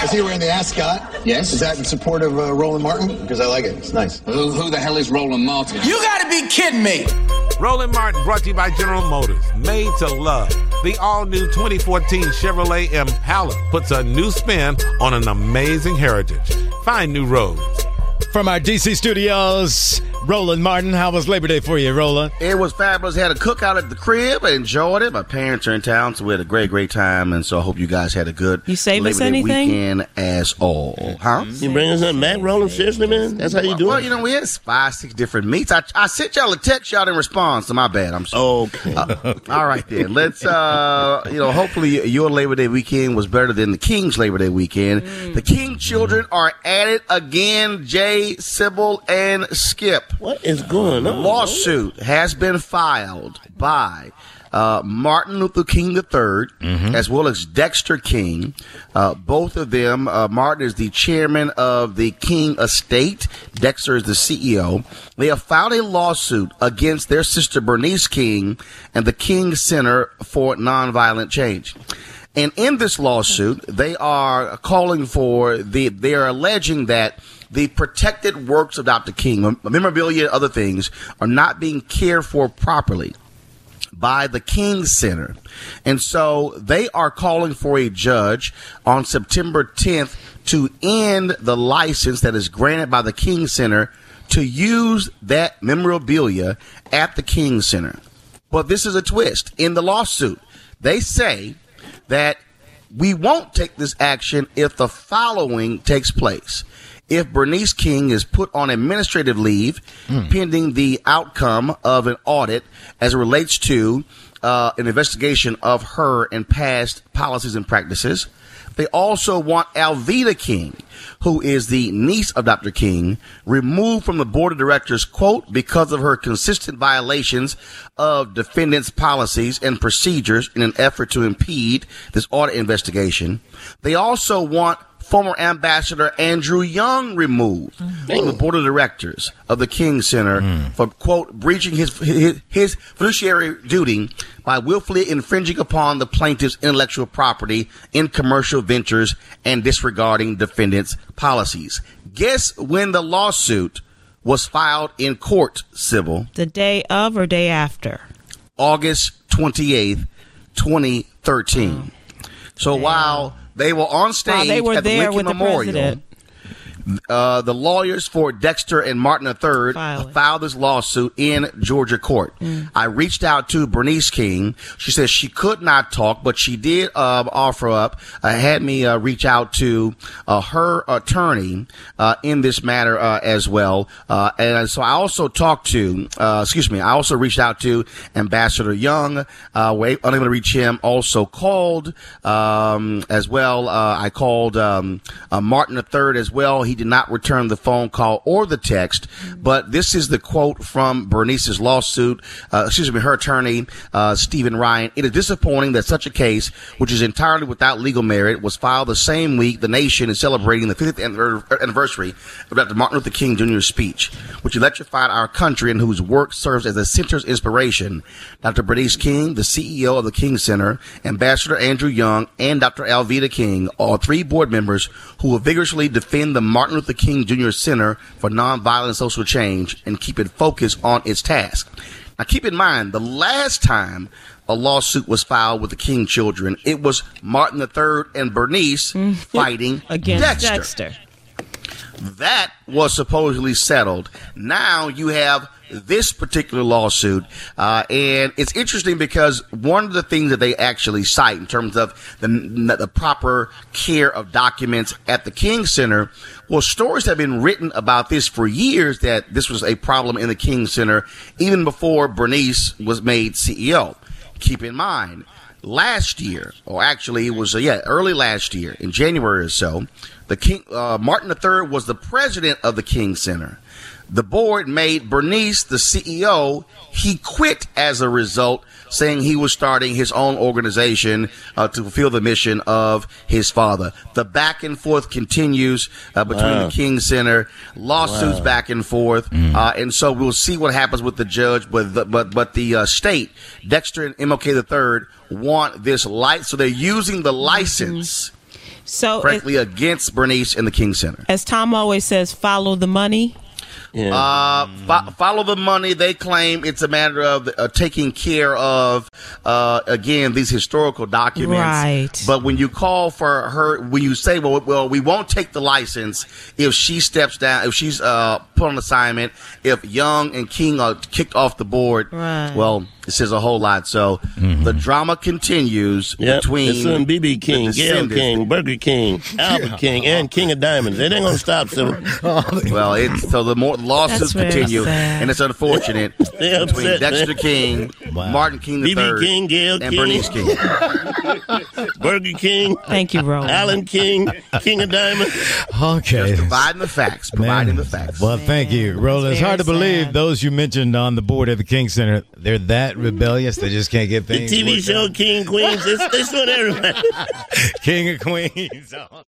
I see you're wearing the ascot. Yes. Is that in support of Roland Martin? Because I like it. It's nice. Who the hell is Roland Martin? You gotta be kidding me. Roland Martin brought to you by General Motors. Made to love. The all-new 2014 Chevrolet Impala puts a new spin on an amazing heritage. Find new roads. From our DC studios, Roland Martin. How was Labor Day for you, Roland? It was fabulous. Had a cookout at the crib. I enjoyed it. My parents are in town, so we had a great time. And so I hope you guys had a good You save Labor us Day anything? weekend as all. Huh? You bring us something back, Roland? Seriously, man? That's how you do Well, it? you know, we had 5-6 different meats. I sent y'all a text. Y'all didn't respond, so my bad. I'm sorry. Okay. All right, then. Let's, hopefully your Labor Day weekend was better than the King's Labor Day weekend. The King children are at it again, Jay, Sybil, and Skip. What is going on? Lawsuit has been filed by Martin Luther King III, as well as Dexter King. Both of them, Martin is the chairman of the King estate. Dexter is the CEO. They have filed a lawsuit against their sister Bernice King and the King Center for Nonviolent Change. And in this lawsuit, they are calling for they are alleging that the protected works of Dr. King, memorabilia and other things, are not being cared for properly by the King Center. And so they are calling for a judge on September 10th to end the license that is granted by the King Center to use that memorabilia at the King Center. But this is a twist. In the lawsuit, they say that we won't take this action if the following takes place. If Bernice King is put on administrative leave pending the outcome of an audit as it relates to an investigation of her and past policies and practices. They also want Alveda King, who is the niece of Dr. King, removed from the board of directors, quote, because of her consistent violations of defendants' policies and procedures in an effort to impede this audit investigation. They also want former Ambassador Andrew Young removed from the board of directors of the King Center for, quote, breaching his fiduciary duty by willfully infringing upon the plaintiff's intellectual property in commercial ventures and disregarding defendants' policies. Guess when the lawsuit was filed in court, Sybil? The day of or day after? August 28th, 2013. So while they were on stage at the Lincoln Memorial, the lawyers for Dexter and Martin III filed this lawsuit in Georgia court. I reached out to Bernice King. She says she could not talk, but she did offer up, had me reach out to her attorney in this matter as well. And so I also I also reached out to Ambassador Young. Unable to reach him. Also called as well. I called Martin III as well. He did not return the phone call or the text, but this is the quote from Bernice's lawsuit, her attorney, Stephen Ryan. It is disappointing that such a case, which is entirely without legal merit, was filed the same week the nation is celebrating the 50th anniversary of Dr. Martin Luther King Jr.'s speech, which electrified our country and whose work serves as a center's inspiration. Dr. Bernice King, the CEO of the King Center, Ambassador Andrew Young, and Dr. Alveda King, all three board members who will vigorously defend the Martin Luther King Jr. Center for Nonviolent Social Change and keep it focused on its task. Now, keep in mind, the last time a lawsuit was filed with the King children, it was Martin III and Bernice fighting against Dexter. That was supposedly settled. Now you have this particular lawsuit, and it's interesting because one of the things that they actually cite in terms of the proper care of documents at the King Center, well, stories have been written about this for years, that this was a problem in the King Center even before Bernice was made CEO. Keep in mind, last year, or actually it was early last year, in January or so, the King Martin III was the president of the King Center. The board made Bernice the CEO. He quit as a result, saying he was starting his own organization to fulfill the mission of his father. The back and forth continues between the King Center, lawsuits back and forth, and so we'll see what happens with the judge. But the state, Dexter and MLK III, want this light, so they're using the license So, frankly, against Bernice and the King Center. as Tom always says, follow the money. Yeah. Follow the money. They claim it's a matter of taking care of, again, these historical documents. Right. But when you call for her, when you say, well, we won't take the license if she steps down, if she's put on assignment, if Young and King are kicked off the board, Right. well, it says a whole lot. So the drama continues between his son BB King, the Gail descendants. King, Burger King, Albert King, and King of Diamonds. It ain't gonna stop, Civil. Well, so the more lawsuits That's very continue, sad. and it's unfortunate They between upset, Dexter man. King, Martin King III, BB King, Gail and King, Bernice King. Burger King, Thank you, Roland. Alan King, King of Diamonds. Okay. Providing the facts. Providing the facts. Well, thank you, Roland. It's very hard to believe sad. those you mentioned on the board at the King Center, they're that rebellious. They just can't get The things TV worked show out. King Queens. They suing everybody. King of Queens.